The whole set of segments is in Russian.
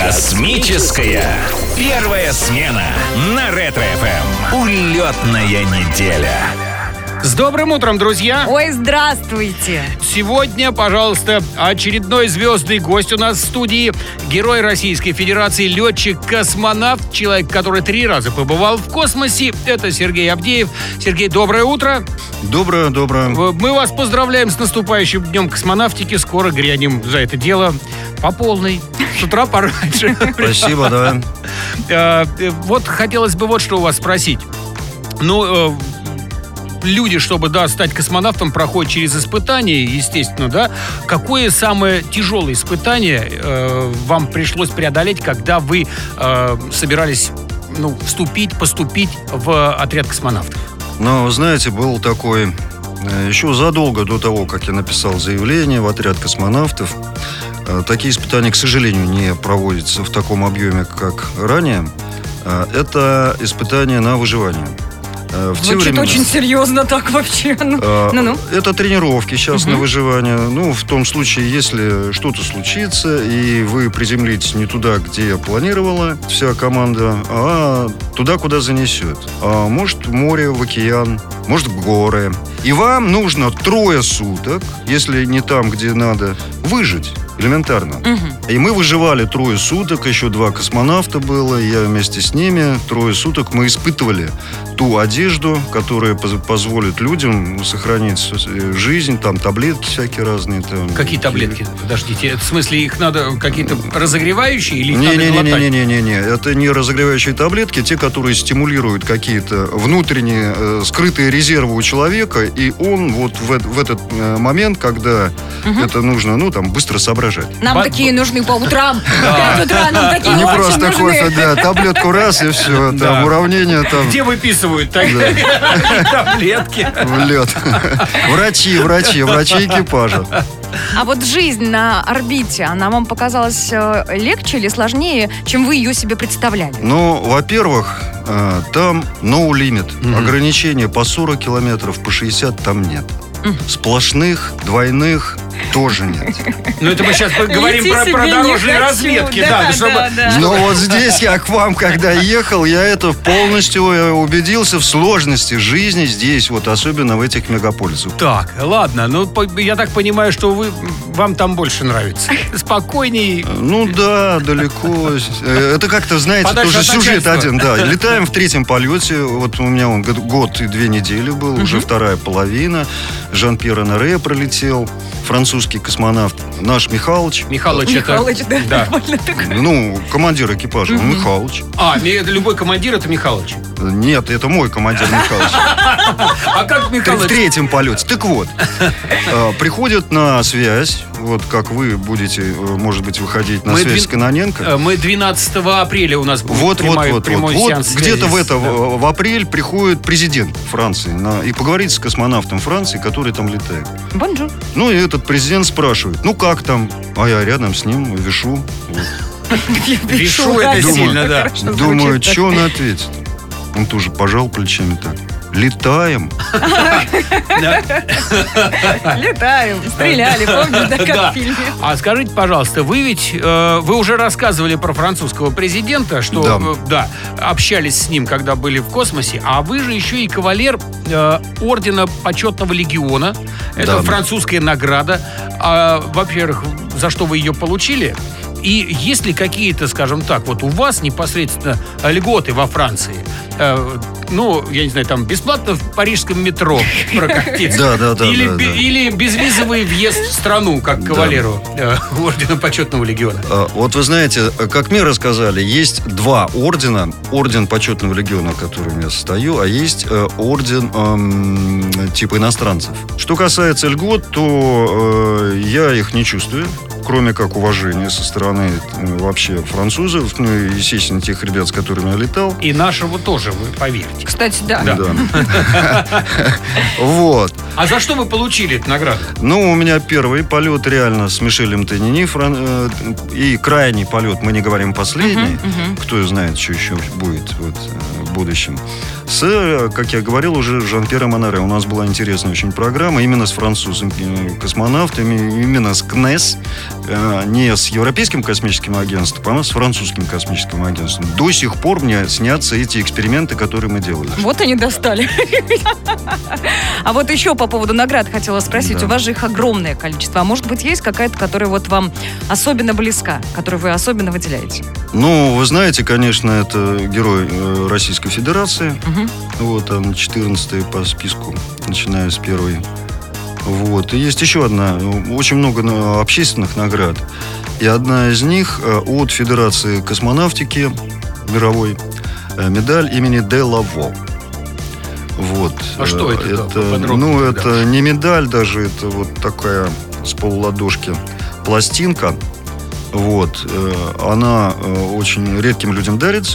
Космическая первая смена на Ретро-ФМ. Улетная неделя. С добрым утром, друзья! Ой, здравствуйте! Сегодня, пожалуйста, очередной звездный гость у нас в студии. Герой Российской Федерации, летчик-космонавт, человек, который 3 раза побывал в космосе. Это Сергей Авдеев. Сергей, доброе утро! Доброе. Мы вас поздравляем с наступающим днем космонавтики. Скоро грянем за это дело по полной. С утра пораньше. Спасибо, да. Вот хотелось бы вот что у вас спросить. Люди, чтобы, стать космонавтом, проходят через испытания, естественно, да. Какое самое тяжелое испытание вам пришлось преодолеть, когда вы собирались, поступить в отряд космонавтов? Знаете, был такой, еще задолго до того, как я написал заявление в отряд космонавтов, такие испытания, к сожалению, не проводятся в таком объеме, как ранее. Это испытания на выживание. Звучит очень серьезно так вообще. Это тренировки сейчас на выживание. В том случае, если что-то случится, и вы приземлитесь не туда, где планировала вся команда, а туда, куда занесет. Может, в море, в океан, может, в горы. И вам нужно 3 суток, если не там, где надо, выжить. Элементарно. И мы выживали 3 суток, еще 2 космонавта было, я вместе с ними. 3 суток мы испытывали ту одежду, которая позволит людям сохранить жизнь. Там таблетки всякие разные. Какие таблетки? Подождите, в смысле их надо какие-то разогревающие или их надо глотать? Не. Это не разогревающие таблетки, те, которые стимулируют какие-то внутренние скрытые резервы у человека, и он вот в этот момент, когда это нужно, быстро соображать. Нам такие нужны по утрам. В 5 утра нам такие не очень просто нужны. кофе, таблетку раз и все. Там уравнение там. Где выписывают такие таблетки? В лед. Врачи экипажа. А вот жизнь на орбите, она вам показалась легче или сложнее, чем вы ее себе представляли? Во-первых, там no limit. Ограничения по 40 километров, по 60 там нет. Сплошных, двойных тоже нет. Это мы сейчас говорим про дорожные разведки. Но вот здесь я к вам, когда ехал, я это полностью убедился в сложности жизни здесь, особенно в этих мегаполисах. Так, ладно. Я так понимаю, что вам там больше нравится. Спокойней. Да, далеко. Это как-то, знаете, подальше тоже сюжет начальства. один. Да. Летаем в 3-м полете. Вот у меня он год и 2 недели был, уже 2-я половина. Жан-Пьер Анаре пролетел, французский космонавт. Наш Михалыч, да. Командир экипажа, он Михалыч. Любой командир — это Михалыч? Нет, это мой командир Михалыч. А как Михалыч? В 3-м полете. Так вот, приходят на связь, как вы будете, может быть, выходить на связь с Кононенко. Мы 12 апреля у нас будет прямой сеанс связи. Где-то в апрель приходит президент Франции и поговорит с космонавтом Франции, который там летает. Бонжур. И этот президент спрашивает, как там? А я рядом с ним вишу. Вишу это сильно, да. Думаю, что он ответит? Он тоже пожал плечами так. Летаем. Летаем, стреляли, помнишь, как в фильме. А скажите, пожалуйста, вы уже рассказывали про французского президента, что общались с ним, когда были в космосе, а вы же еще и кавалер ордена Почетного легиона. Это французская награда. Во-первых, за что вы ее получили? И есть ли какие-то, скажем так, у вас непосредственно льготы во Франции? Я не знаю, там бесплатно в парижском метро прокатиться? Или безвизовый въезд в страну, как кавалеру ордена Почетного легиона? Вы знаете, как мне рассказали, есть 2 ордена. Орден Почетного легиона, в котором я состою, а есть орден типа иностранцев. Что касается льгот, то я их не чувствую. Кроме как уважения со стороны вообще французов, естественно, тех ребят, с которыми я летал. И нашего тоже, вы поверьте. Кстати, да. Вот. А за что вы получили эту награду? У меня первый полет реально с Мишелем Теннини. И крайний полет, мы не говорим последний. Кто знает, что еще будет в будущем. как я говорил, уже Жан-Пьером Анаре. У нас была интересная очень программа именно с французскими космонавтами, именно с КНЕС, не с Европейским космическим агентством, а с французским космическим агентством. До сих пор мне снятся эти эксперименты, которые мы делали. Вот они достали. А вот еще по поводу наград хотела спросить. Да. У вас же их огромное количество. А может быть, есть какая-то, которая вот вам особенно близка, которую вы особенно выделяете? Ну, вы знаете, конечно, это герой Российской Федерации. Угу. Вот, он 14-й по списку, начиная с первой. Вот. И есть еще одна, очень много общественных наград. И одна из них от Федерации космонавтики мировой, медаль имени Де Лаво. Вот. А что это? Ну, это не медаль даже, это вот такая с полуладошки пластинка. Вот. Она очень редким людям дарится.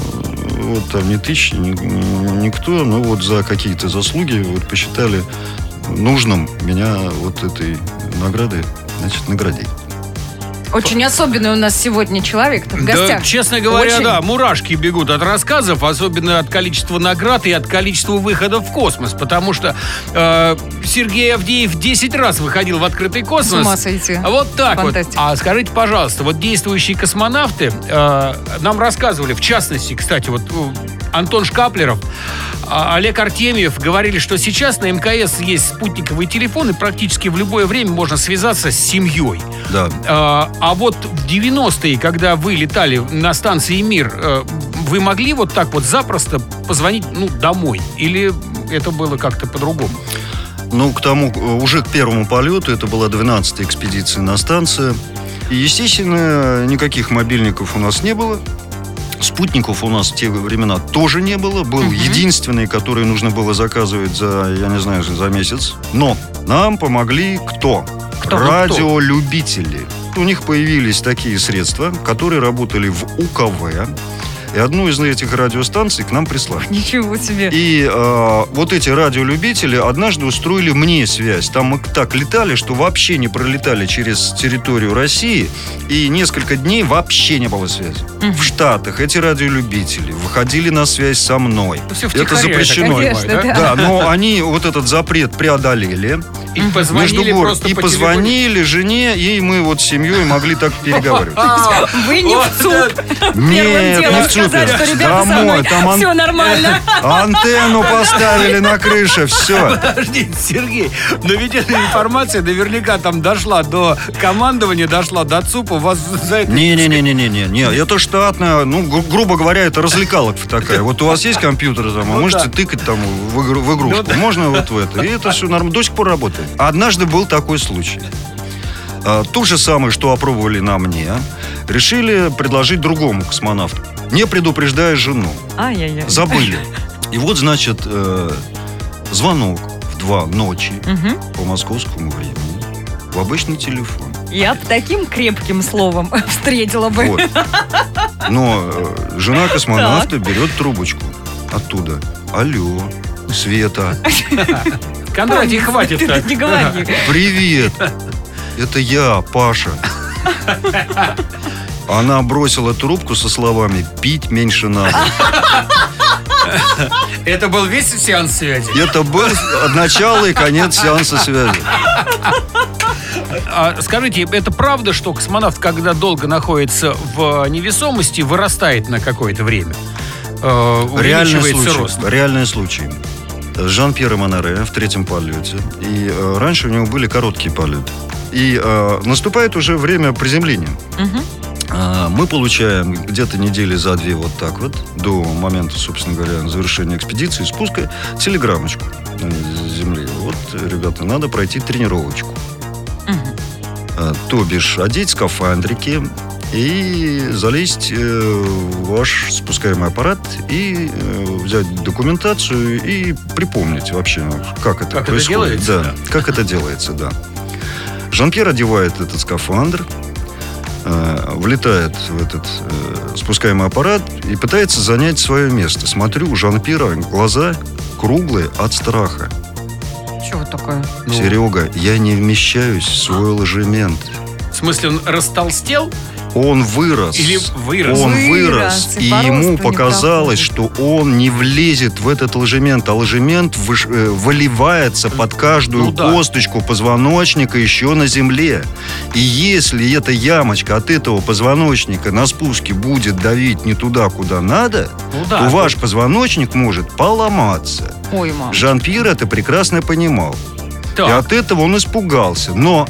Вот там ни тысячи, никто, но вот за какие-то заслуги вот посчитали нужным меня вот этой наградой, значит, наградить. Очень особенный у нас сегодня человек в гостях. Да, честно говоря, Очень. да, мурашки бегут от рассказов, особенно от количества наград и от количества выходов в космос, потому что Сергей Авдеев 10 раз выходил в открытый космос. С ума сойти. Вот так Фантастика. вот. А скажите, пожалуйста, вот действующие космонавты нам рассказывали, в частности, кстати, вот Антон Шкаплеров, Олег Артемьев говорили, что сейчас на МКС есть спутниковый телефон, и практически в любое время можно связаться с семьей. Да. А вот в 90-е, когда вы летали на станции «Мир», вы могли вот так вот запросто позвонить, домой? Или это было как-то по-другому? Ну, уже к первому полету, это была 12-я экспедиция на станцию. И, естественно, никаких мобильников у нас не было. Спутников у нас в те времена тоже не было. Был единственный, который нужно было заказывать за месяц. Но нам помогли кто? Радиолюбители. У них появились такие средства, которые работали в УКВ. И одну из этих радиостанций к нам прислали. Ничего себе. И вот эти радиолюбители однажды устроили мне связь. Там мы так летали, что вообще не пролетали через территорию России. И несколько дней вообще не было связи. В Штатах эти радиолюбители выходили на связь со мной. Это запрещено. Конечно, да, но они вот этот запрет преодолели. И позвонили просто и позвонили жене, и мы вот с семьей могли так переговаривать. Вы не в ЦУП. Первым делом сказать, что ребята со мной, все нормально. Антенну поставили на крыше, все. Подождите, Сергей, но ведь эта информация наверняка там дошла до командования, дошла до ЦУПа. Вас за это... Не, это штатная, грубо говоря, это развлекаловка такая. Вот у вас есть компьютер там, можете тыкать там в игрушку. Можно вот в это. И это все нормально, до сих пор работает. Однажды был такой случай. То же самое, что опробовали на мне, решили предложить другому космонавту, не предупреждая жену. Ай-яй-яй. Забыли. И вот, значит, звонок в 2 ночи по московскому времени в обычный телефон. Я бы таким крепким словом встретила бы. Вот. Но жена космонавта берет трубочку оттуда. Алло, Света. Кондратий, хватит так. Не говори. Привет. Это я, Паша. Она бросила трубку со словами «пить меньше надо». Это был весь сеанс связи? Это был начало и конец сеанса связи. Скажите, это правда, что космонавт, когда долго находится в невесомости, вырастает на какое-то время? Увеличивается рост? Реальный случай. С Жан-Пьером Анаре в 3-м полете. И раньше у него были короткие полеты. И наступает уже время приземления. Мы получаем где-то недели за 2 вот так вот, до момента, собственно говоря, завершения экспедиции, спуска, телеграммочку с земли. Вот, ребята, надо пройти тренировочку. То бишь, одеть скафандрики и залезть в ваш спускаемый аппарат и взять документацию и припомнить вообще, как это происходит. Как это делается, да. Жан-Пьер одевает этот скафандр, влетает в этот спускаемый аппарат и пытается занять свое место. Смотрю, у Жан-Пьера глаза круглые от страха. Чего такое? Серега, я не вмещаюсь в свой ложемент. В смысле, он растолстел? Он вырос. Или вырос. Он вырос, и ему показалось, что он не влезет в этот ложемент, а ложемент выливается под каждую косточку позвоночника еще на земле. И если эта ямочка от этого позвоночника на спуске будет давить не туда, куда надо, то ваш позвоночник может поломаться. Ой, мама. Жан-Пьер это прекрасно понимал. Так. И от этого он испугался. Но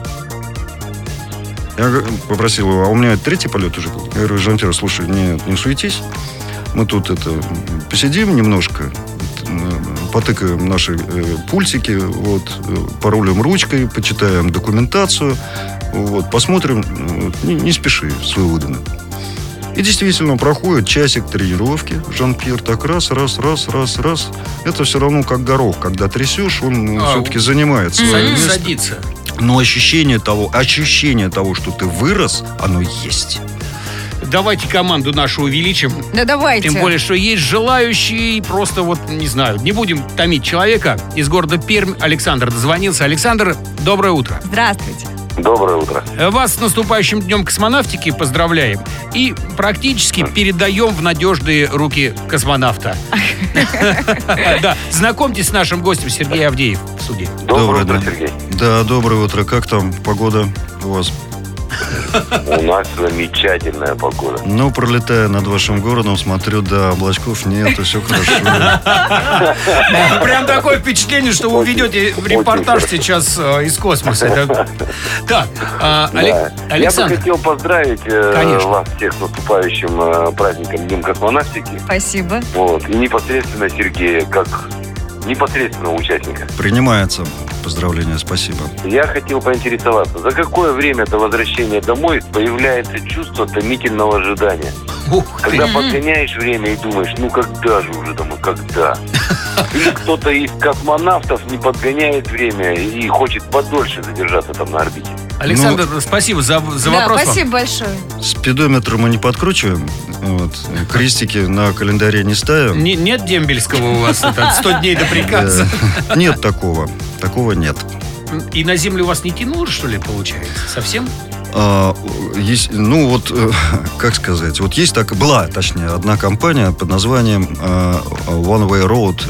я попросил его, а у меня третий полет уже был. Я говорю, Жан-Пьер, слушай, не суетись. Мы тут посидим немножко, потыкаем наши пульсики, порулим ручкой, почитаем документацию, посмотрим, не спеши с выводами. И действительно, проходит часик тренировки. Жан-Пьер так раз. Это все равно как горох. Когда трясешь, он все-таки занимает свое место. Садится. Но ощущение того, что ты вырос, оно есть. Давайте команду нашу увеличим. Да давайте. Тем более, что есть желающие. Просто не знаю, не будем томить человека. Из города Пермь Александр дозвонился. Александр, доброе утро. Здравствуйте. Доброе утро. Вас с наступающим днем космонавтики поздравляем. И практически передаем в надежные руки космонавта. Да, знакомьтесь с нашим гостем Сергей Авдеев в суде. Доброе утро, Сергей. Да, доброе утро. Как там погода у вас? У нас замечательная погода. Пролетая над вашим городом, смотрю, да, облачков нет, и все хорошо. Прям такое впечатление, что вы ведете репортаж сейчас из космоса. Так, Александр. Я бы хотел поздравить вас всех с наступающим праздником Днем космонавтики. Спасибо. И непосредственно Сергея, как непосредственного участника. Принимается. Поздравления, спасибо. Я хотел поинтересоваться, за какое время до возвращения домой появляется чувство томительного ожидания? Когда подгоняешь время и думаешь, когда же уже домой, когда? Или кто-то из космонавтов не подгоняет время и хочет подольше задержаться там на орбите? Александр, спасибо за вопрос. Да, спасибо большое. Спидометр мы не подкручиваем, крестики на календаре не ставим. Нет дембельского у вас, 100 дней до приказа. Нет такого нет. И на Землю вас не тянуло, что ли, получается? Совсем? Есть, как сказать, была одна компания под названием One Way Road,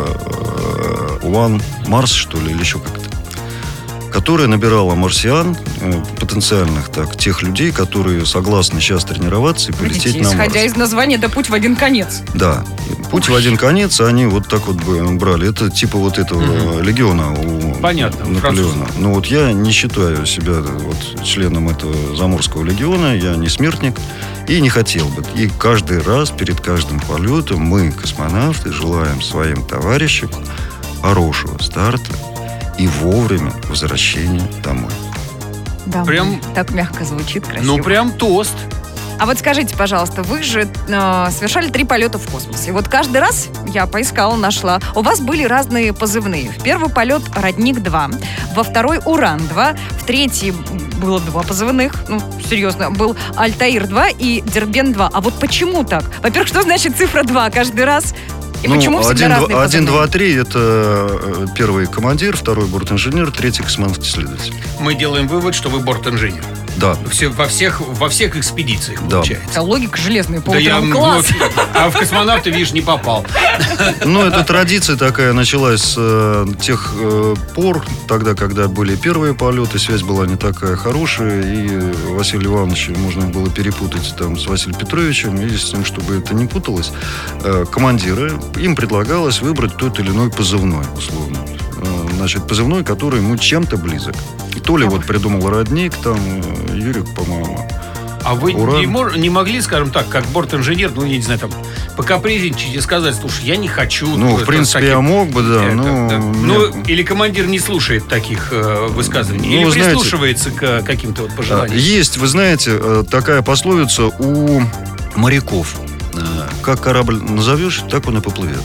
One Mars, что ли, или еще как-то, которая набирала марсиан, потенциальных тех людей, которые согласны сейчас тренироваться и полететь на Марс. Исходя из названия, да путь в один конец. Да, путь в один конец, они брали. Это типа этого легиона у Наполеона. Но я не считаю себя членом этого заморского легиона, я не смертник и не хотел бы. И каждый раз перед каждым полетом мы, космонавты, желаем своим товарищам хорошего старта и вовремя возвращения домой. Да, прям так мягко звучит, красиво. Прям тост. А скажите, пожалуйста, вы же совершали 3 полета в космос. И каждый раз я поискала, нашла. У вас были разные позывные. В первый полет «Родник-2», во второй «Уран-2», в третий было 2 позывных. Серьезно, был «Альтаир-2» и «Дербент-2». А почему так? Во-первых, что значит цифра 2 каждый раз? И почему всегда разные позывные? 1, 2, 3 это первый командир, второй бортинженер, третий космонавт-исследователь. Мы делаем вывод, что вы бортинженер. Да. Во всех экспедициях, получается. Это логика железная, по утрам. Класс. А в космонавта, видишь, не попал. Эта традиция такая началась с тех пор, тогда, когда были первые полеты, связь была не такая хорошая, и Василия Ивановича можно было перепутать с Василием Петровичем, и с тем, чтобы это не путалось, командиры, им предлагалось выбрать тот или иной позывной, условно. Позывной, который ему чем-то близок. То ли придумал Родник, Юрик, по-моему. А вы не могли, скажем так, как бортинженер, я не знаю, покапризничать и сказать, слушай, я не хочу. В принципе, я мог бы, да. Или командир не слушает таких высказываний, или прислушивается к каким-то пожеланиям. Есть, вы знаете, такая пословица у моряков. Как корабль назовешь, так он и поплывет.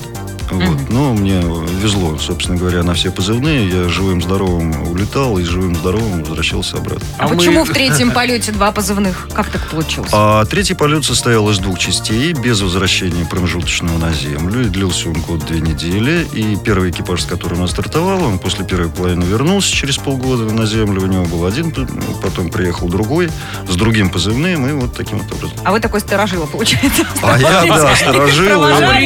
Вот. Но мне везло, собственно говоря, на все позывные. Я живым-здоровым улетал и живым-здоровым возвращался обратно. А почему в третьем полете 2 позывных? Как так получилось? Третий полет состоял из 2 частей, без возвращения промежуточного на землю. И длился он год 2 недели. И первый экипаж, с которым я стартовал, он после первой половины вернулся через полгода на землю. У него был один, потом приехал другой, с другим позывным, и вот таким вот образом. А вы такой сторожила, получается? Я, сторожил.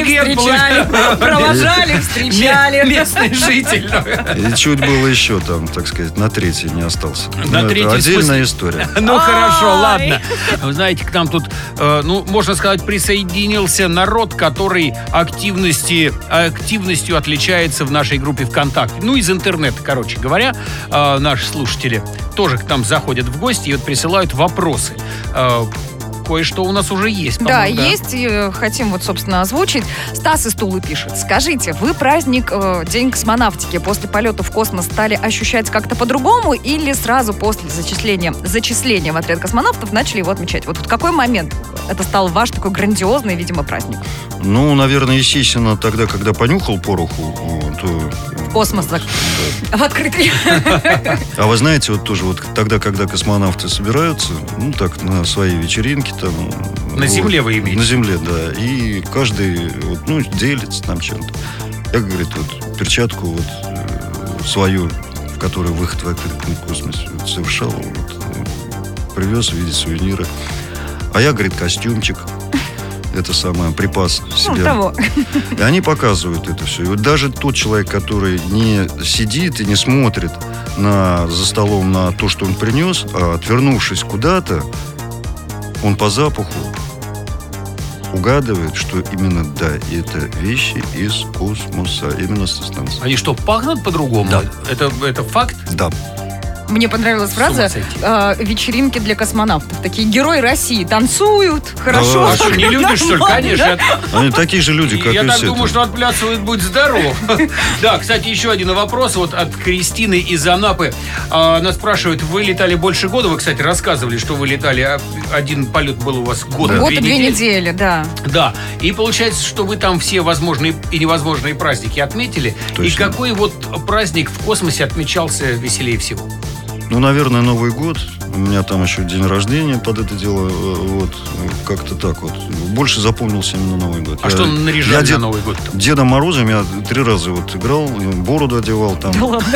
Провожали, встречали. Местный житель. И чуть было еще там, так сказать, на третий не остался. На третий, это отдельная история. Ну, хорошо, ладно. Вы знаете, к нам тут, можно сказать, присоединился народ, который активностью отличается в нашей группе ВКонтакте. Ну, из интернета, короче говоря, наши слушатели тоже к нам заходят в гости и вот присылают вопросы. Кое-что у нас уже есть, по-моему, да, есть, и хотим вот, собственно, озвучить. Стас из Тулы пишет. Скажите, вы праздник День космонавтики после полета в космос стали ощущать как-то по-другому или сразу после зачисления в отряд космонавтов начали его отмечать? Вот в какой момент это стал ваш такой грандиозный, видимо, праздник? Ну, наверное, естественно, тогда, когда понюхал пороху, то... В космос, в открытый. А вы знаете, вот тоже вот тогда, когда космонавты собираются, ну, так, на свои вечеринки там... На Земле вы имеете? На Земле, да. И каждый, вот, ну, делится там чем-то. Я, говорит, вот, перчатку вот свою, в которой выход в открытый космос вот, совершал, вот, привез в виде сувенира. А я, говорит, костюмчик. Это самое, припас себе. И они показывают это все. И вот даже тот человек, который не сидит и не смотрит за столом на то, что он принес, а отвернувшись куда-то, он по запаху угадывает, что именно, да, это вещи из космоса, именно со станции. Они что, пахнут по-другому? Да. Это факт? Да. Мне понравилась фраза «вечеринки для космонавтов». Такие герои России танцуют, хорошо. А что, не люди, что ли? Конечно. Они такие же люди, как и все. Я так думаю, что отплясывают «Будь здоров». Да, кстати, еще один вопрос вот от Кристины из Анапы. Она спрашивает, вы летали больше года? Вы, кстати, рассказывали, что вы летали. Один полет был у вас год и 2 недели, да. Да. И получается, что вы там все возможные и невозможные праздники отметили. Точно. И какой вот праздник в космосе отмечался веселее всего? Ну, наверное, Новый год. У меня там еще день рождения под это дело. Вот, как-то так вот. Больше запомнился именно Новый год. А что наряжали на Новый год? Дедом Морозом я 3 раза вот играл, бороду одевал там. Да ладно?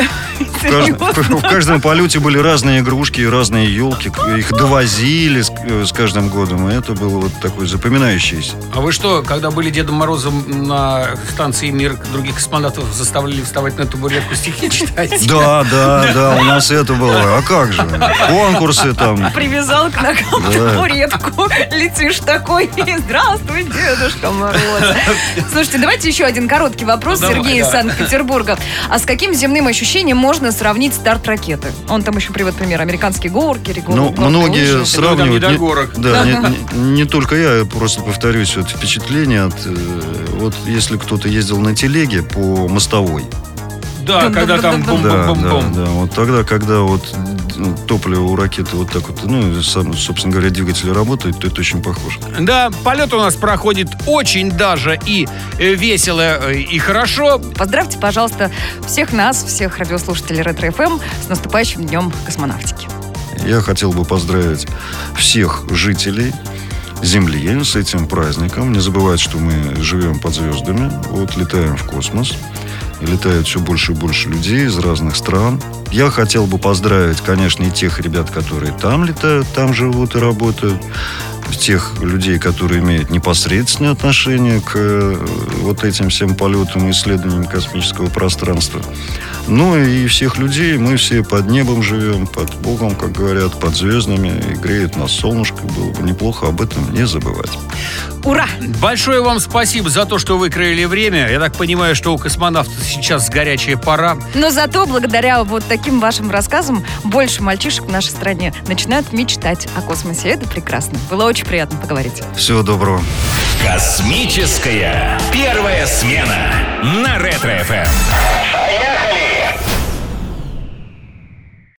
В каждом полете были разные игрушки, разные елки. Их довозили с каждым годом. И это было вот такое запоминающееся. А вы что, когда были Дедом Морозом на станции «Мир», других космонавтов заставляли вставать на табуретку, стихи читать? Да, у нас это было. А как же? Конкурсы там. Привязал к ногам табуретку. Летишь такой. Здравствуй, Дедушка Мороз. Слушайте, давайте еще один короткий вопрос. Сергей из Санкт-Петербурга. А с каким земным ощущением можно сравнить старт ракеты? Он там еще приводит пример. Американские горки, Ну, многие сравнивают. Да, не только я просто повторюсь, вот впечатление от... Вот если кто-то ездил на телеге по мостовой. Да, когда там бум-бум-бум-бум. Да, вот тогда, когда вот топливо у ракеты вот так вот, ну, собственно говоря, двигатели работают, то это очень похоже. Да, полет у нас проходит очень даже и весело, и хорошо. Поздравьте, пожалуйста, всех нас, всех радиослушателей Ретро-ФМ с наступающим Днем космонавтики. Я хотел бы поздравить всех жителей Земли с этим праздником. Не забывайте, что мы живем под звездами, вот летаем в космос. И летают все больше и больше людей из разных стран. Я хотел бы поздравить, конечно, и тех ребят, которые там летают, там живут и работают. Тех людей, которые имеют непосредственное отношение к вот этим всем полетам и исследованиям космического пространства. Ну и всех людей. Мы все под небом живем, под Богом, как говорят, под звездами. И греет нас солнышко. Было бы неплохо об этом не забывать. Ура! Большое вам спасибо за то, что выкроили время. Я так понимаю, что у космонавтов сейчас горячая пора. Но зато благодаря вот таким вашим рассказам больше мальчишек в нашей стране начинают мечтать о космосе. Это прекрасно. Было очень приятно поговорить. Всего доброго. Космическая первая смена на Ретро-ФМ.